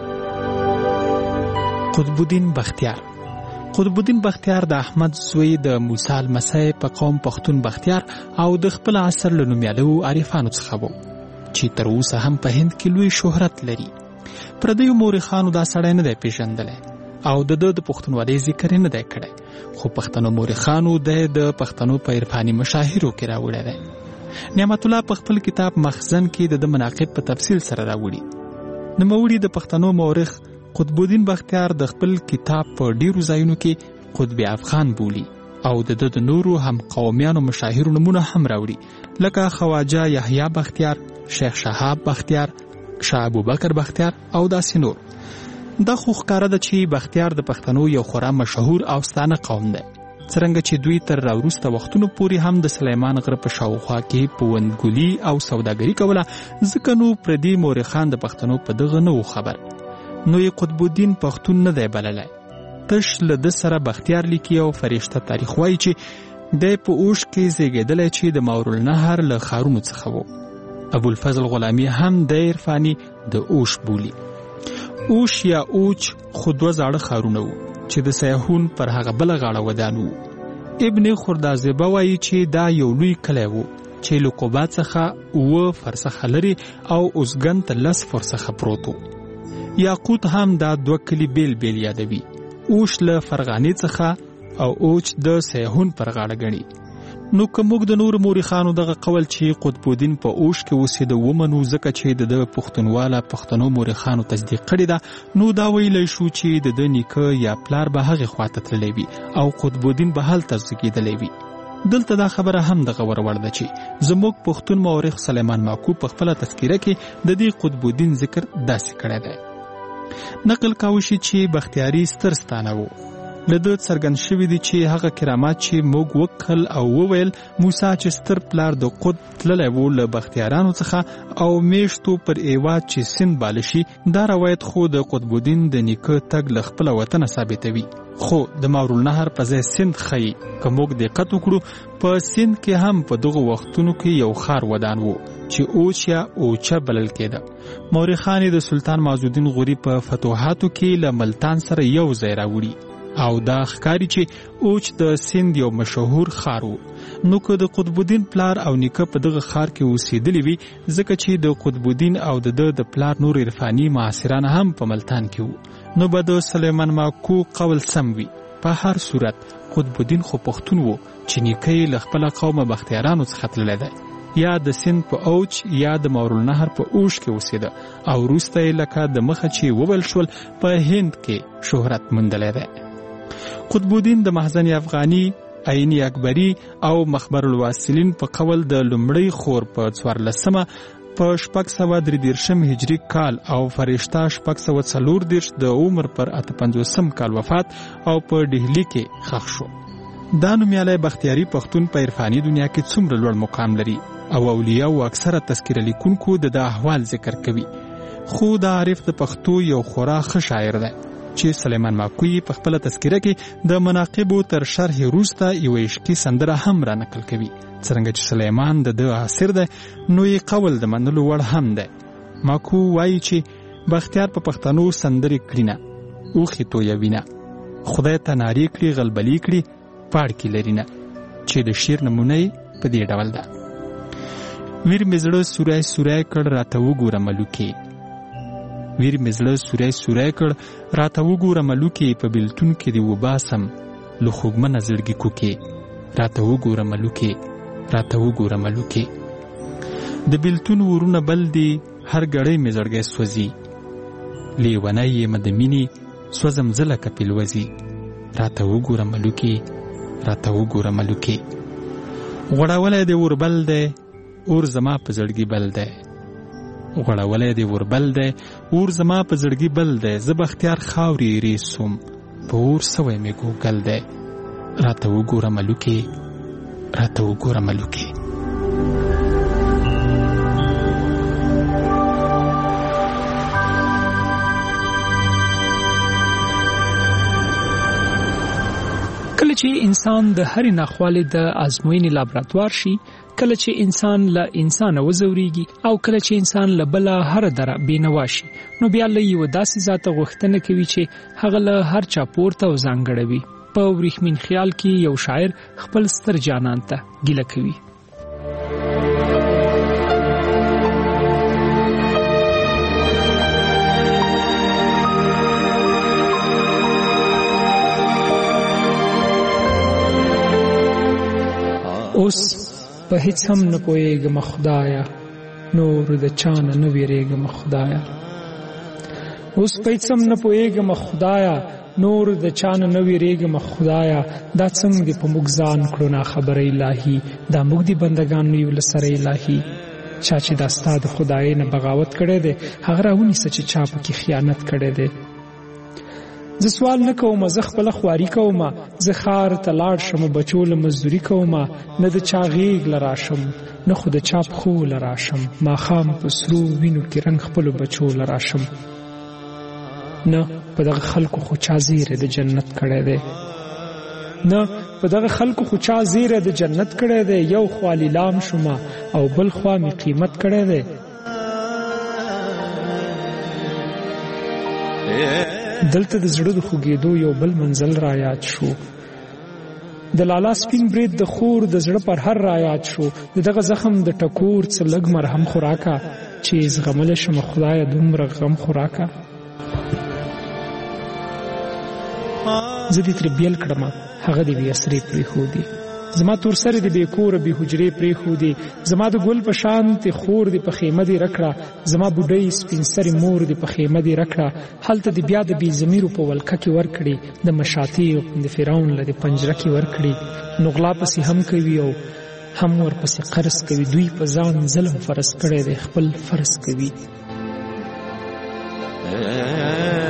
قطب الدین بختیار د احمد زوی د موسی المسی په قوم پښتون بختیار او د خپل عصر له نومیالو عارفانو څخه و چې تر اوسه هم په هند کې لوی شهرت لري. پردیو مورخانو دا سړی نه دی پیژندلی او د پښتونولۍ ذکر نه دی کړی، خو پښتنو مورخانو د پښتنو په عرفاني مشاهیرو کې راوړی دی. نعمت الله په خپل کتاب مخزن کې د مناقب په تفصیل سره راوړي. نوموړي د پښتنو مورخ قطب الدین بختیار د خپل کتاب په ډیرو ځایونو کې قطب افغان بولي او د نورو هم قومیانو مشاهیرو نمونه هم راوړي، لکه خواجه یحیی بختیار، شیخ شهاب بختیار، شاه ابوبکر بختیار او داسې نور. دا خو ښکاره ده چې بختیار د پښتنو یو خورا مشهور او ستانه قوم دی، څرنګه چې دوی تر راوروسته وختونو پورې هم د سلیمان غره په شاوخوا کې پوندګلي او سوداګري کوله، ځکه نو پردي مورخان د پښتنو په دغه نه و خبر، نو یې قطب الدین پښتون نه دی بللی. تش له ده سره بختیار لیکي او فرشته تاریخ وایي چې دی په اوش کې زیږېدلی چې د ماورالنهر له ښارونو څخه و. ابوالفضل غلامی هم د عرفاني د اوش بولی. اوش یا اوچ خو 2 زاړه ښارونه وو چې د سیحون پر هغه بله غاړه ودان وو. ابن خردازبه وایي چې دا یو لوی کلی وو چې له قبا څخه 7 فرسخه لري او اوزګن ته 10 فرسخه پروت وو. یاقوت هم دا 2 کلي بیل بیل یادوي. اوش له فرغانې څخه او اوچ د سیحون پر غاړه ګڼي. نو که موږ د نور مورخانو دغه قول چې قطب الدین په اوش کې اوسېده ومنو، ځکه چې د پښتونواله پښتنو مورخانو تصدیق کړې ده، نو دا ویلی شو چې د نیکه یا پلار به هغې خواته تللی وي او قطب الدین به هلته زیږېدلی وي. دلته دا خبره هم دغه ورور ده چې زموږ پښتون مورخ سلیمان ماکو په خپله تذکیره کې د دې قطب الدین ذکر داسې کړی دی. نقل کاوه شي چې بختیاري ستر ستانه و. له ده څرګند شوي دي چې هغه کرامات چې موږ وکړل او وویل موسی چې ستر پلار د قد تللی و له بختیارانو څخه او میشتو پر ایواد چې سند باله شي، دا روایت خو د قطب الدین د نیکه تګ له خپله وطنه ثابتوي. خو د ماورالنهر په ځای سند ښیي. که موږ دقت وکړو په سند کې هم په دغو وختونو کې یو ښار ودان و چې اوچ یا اوچه بلل کېده. مورخان د سلطان معزالدین غوري په فتوحاتو کې له ملتان سره یو ځای راوړي او دا ښکاري چې اوچ د سند یو مشهور ښار و. نو که د قطب الدین پلار او نیکه په دغه ښار کې اوسېدلی وي، ځکه چې د قطب الدین او د پلار نور عرفاني معاصران هم په ملتان کې وو، نو به د سلیمان ماکو قول سم وي. په هر صورت قطب الدین خو پښتون و چې نیکه یې له خپله قومه بختیارانو څخه تللی دی، یا د سند په اوچ یا د ماورالنهر په اوش کې اوسېده او وروسته یې لکه د مخه چې وویل شول په هند کې شهرت موندلی دی. قطب الدین د محزن افغاني، عیني اکبری او مخبر الواصلین په قول د لومړی خور په 14مه په 633 هجری کال او فرشته 640 د عمر پر 58 کال وفات او په ډهلی کې ښخ شو. دا نومیالی بختیاري پښتون په عرفاني دنیا کې څومره لوړ مقام لري او اولیاء او اکثره تذکره لیکونکو د احوال ذکر کوي. خو دا عارف د پښتو یو خورا ښه شاعر دی چې سلیمان ماکو په خپل تذکره کې د مناقبو تر شرح وروسته یو عشقي سندره هم را نقل کوي. څرنګه چې سلیمان د عصر دی نو یې قول د منلو وړ هم دی. ماکو وایي چې بختیار په پښتنو سندرې کړي نه، اوښې تویوي نه، خدای ته نارې کړي غلبلې کړي پاړکې لري نه، چې د شعر نمونه په دې ډول ده: ویر مې زړه سوری سوری کړ راته وګوره ملوکې، ویر مې زړه سوری سوری کړ راته وګوره ملوکې، په بېلتون کې دې وباسم له خوږمنه زړګي کوکې، راته وګوره ملوکې، راته وګوره ملوکې. د بېلتون ورونه بل دي هر ګړی مې زړګی سوځي، لیونی یم د مینې سوځم زه لکه پیلوزي، راته وګوره ملوکې، راته وګوره ملوکې. غوړولی دې وربل دی اور زما په زړګي بل دی، غوړولی دې وربل دی اور زما په زړګي بل دی، زه بختیار خاورې ریز سوم په اور سوی مې ګوګل دی، راته وګوره ملوکې، راته وګوره ملوکې. کله چې انسان د هرې ناخوالې د ازموینې لابراتوار شي، کله چې انسان له انسانه وزوريږي او کله چې انسان له بله هر دره بینوا شي، نو بیا له یو داسې ذاته غوښتنه کوي چې هغه له هر چا پورته او ځانګړوي. په وریښمین خیال کې یو شاعر خپل ستر جانان ته ګیله کوي: اوس په هیڅ هم نه پوهېږم خدایا، نور د چا نه ویرېږم خدایا، اوس په هیڅ هم نه پوهېږم خدایا، نور د چا نه ویرېږم خدایا. دا څنګه دې په موږ ځان کړو ناخبره الهي، دا موږ دې بندګان یو له سره الهي. چا چې دا ستا د خدای نه بغاوت کړی دی، هغه راونیسه چې چا پکې خیانت کړی دی. زه سوال نه کوم، زه خپله خواري کوم، زه ښار ته لاړ شم بچو له مزدوري کوم، نه د چا غېږ له راشم نه خو د چا پښو له راشم، ماښام په سرو وینو کې رنګ خپلو بچو له راشم. نه په دغه خلکو خو چا زیری د جنت کړی دی، نه په دغه خلکو خو چا زیری د جنت کړی دی. یو خوا لیلام شومه او بل خوا مې قیمت کړی دی. دلته د زړه د خوږېدو یو بل منزل را یاد شو، د لالا سپین برید د خور د زړه پر هر را یاد شو. د دغه زخم د ټکور څه لږ مرهم خوراکه، چې زغملی شم خدایه دومره غم خوراکه. زه دې ترې بیل کړم هغه دې بې اسرې پرېښودې، زما تور سرې دې بې کوره بې حجرې پرېښودې، زما د ګل په شانتې خور دې په خیمه دې رکړه، زما بوډۍ سپین سرې مور دې په خیمه دې رکړه. هلته دې بیا د بې ضمیرو په ولکه کې ورکړې، د مشاتې د فرعون له دې پنجره کې ورکړې. نو غلا پسې هم کوي او هم ورپسې قرض کوي، دوی په ځان ظلم فرض کړی دی، خپل فرض کوي.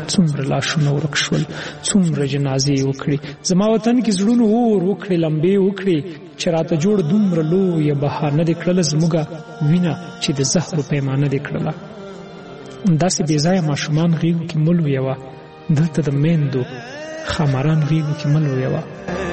څومره لاشونه ورک شول، څومره جنازې وکړې. زما وطن کې زړونو اور وکړې، لمبې وکړې، چې راته جوړ دومره لویه بهانه دې کړله زموږه وینه چې د زهرو پیمانه دې کړله. داسې بې ځایه ماشومان غېږو کې مه لویوه، دلته د میندو خامران غېږو کې مه لویوه.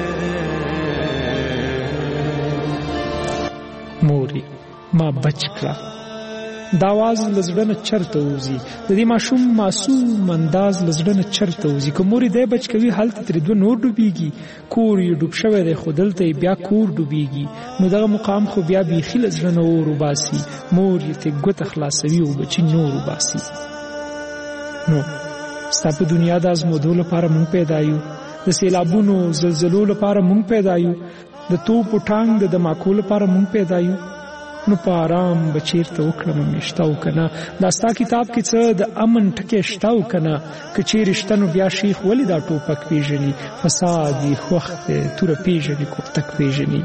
مورې ما بچ کړه، دا آواز له زړه نه چرته وځي، د دې ماشوم معصوم انداز له زړه نه چرته وځي. که مورې دی بچ کوي هلته ترې دوه نور ډوبېږي، کور یې ډوب شوی دی خو دلته یې بیا کور ډوبېږي، نو دغه مقام خو بیا بیخي له زړه نه اور وباسي. مور یې ترې ګوته خلاصوي او بچي نور وباسي. نو ستا په دنیا د ازمودو لپاره مونږ پیدا یو، د سیلابونو زلزلو لپاره مونږ پیدا یو، د توپ و ټانک د دماکو لپاره مونږ پیدا یو. نو په آرام به چیرته وکړم میشته او که نه، دا ستا کتاب کې څه د امن ټکی شته او که نه؟ که چیرې شته نو بیا شیخ ولې دا ټوپک پیژني؟ فساد یې خوښ دی، توره پیژني کوفتک پیژني.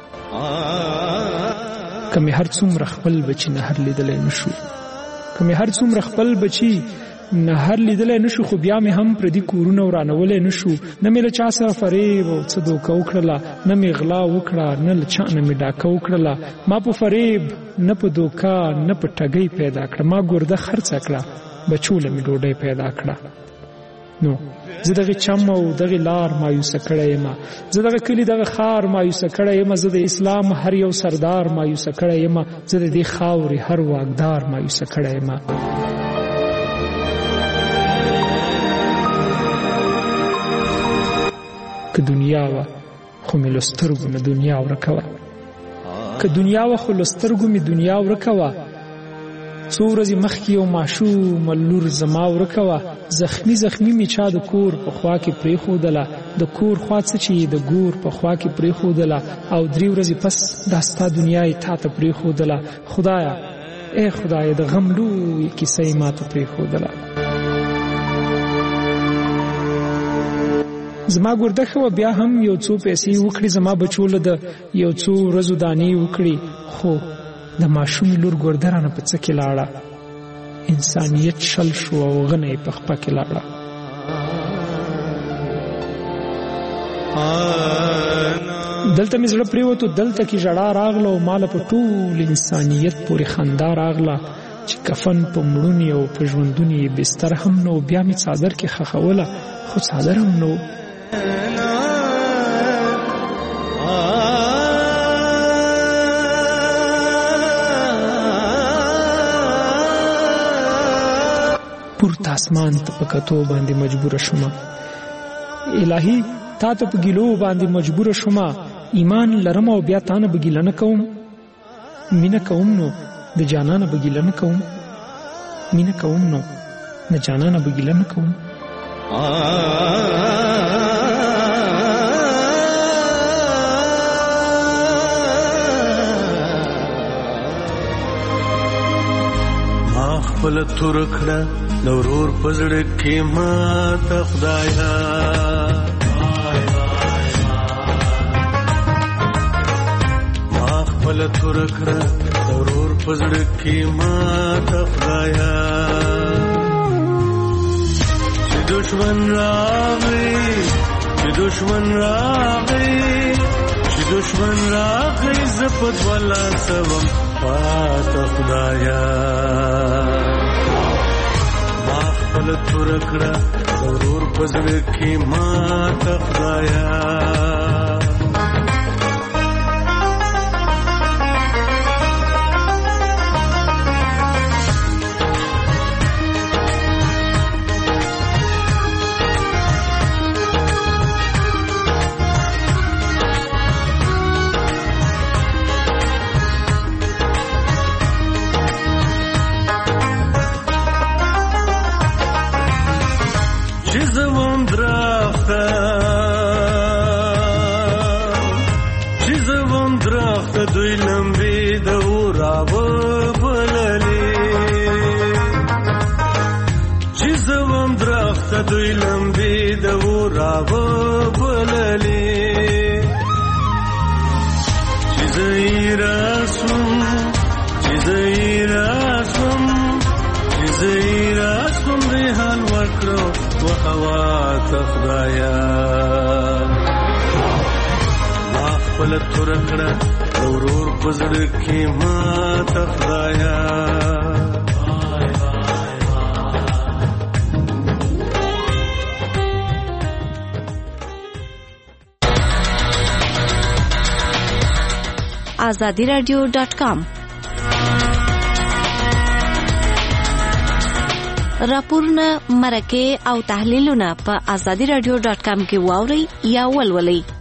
که مې هر څومره خپل بچي نهر لیدلی نشو، که مې هر څومره خپل بچي نهر لیدلی نشو، خو بیا مې هم پردي کورونه ورانولی نشو. نه مې له چا سره فریب او څه دوکه وکړله، نه مې غلا وکړه، نه له چا نه مې ډاکه وکړله. ما په فریب نه په دوکه نه په ټګۍ پیدا کړه، ما ګرده خرڅه کړه، بچوله مې ډوډۍ پیدا کړه. نو زه دغه چم او دغه لار مایوسه کړی یم، زه دغه کلي دغه ښار مایوسه کړی یم، زه د اسلام هر یو سردار مایوسه کړی یم، زه د دې خاورې هر واکدار مایوسه کړی یم. که دنیا وه خو مې له سترګو نه دنیا ورکه وه، که دنیا وه خو له سترګو مې دنیا ورکه وه. څو ورځې مخکې یو ماشومه لور زما ورکه وه، زخمي زخمي مې چا د کور په خوا کې پرېښودله، د کور خوا څه چې د ګور په خوا کې پرېښودله، او 3 ورځې پس دا ستا دنیا یې تا ته پرېښودله. خدایه ای خدایه د غم لویه کیسه یې ما ته پرېښودله. زما ګرده ښه وه، بیا هم یو څو پیسې وکړي، زما بچو له د یو څو ورځو دانې وکړي، خو د ماشومې لور ګرده رانه په څه کې لاړه؟ انسانیت شل شو او غنه یې په خپه کې لاړه. دلته مې زړه پرېوتو، دلته کې ژړا راغله او ماله په ټول انسانیت پورې خندا راغله، چې کفن په مړونې او په ژوندونې یې بستر هم نو، بیا مې څادر کې خښوله خو څادر هم نو. پورته اسمان ته په کتو باندې مجبوره شومه، الهي تا ته په ګیلو باندې مجبوره شومه. ایمان لرم او بیا تا نه به ګیله نه کوم، مینه کوم نو د جانانه به ګیله نه کوم، مینه کوم نو د جانانه به ګیله نه کوم. ما خپل تور کړه د ورور په زړه کې ماته خدایا، ما خپل تور کړه د ورور په زړه کې ماته خدایا. چې دشمن راغی، چې دشمن راغی، چې دشمن راغی، زه په دوله سوم پاته خدایا. ما خپل تور کړه د ورور په زړه کې ماته خدایا. دوی لمبې د ورابه بللې، چې زوم درخته دوی لمبې د ورابه بللې، چې زه یې راسم، چې زه یې راسم، چې زه یې راسم دې حال ورکړو وخوات خدایا ما خپل تور کړه ورور پزړ کې ما تخدایا azadiradio.com راپورونه مرکه او تحلیلونه په azadiradio.com کې واوري یا ولولئ.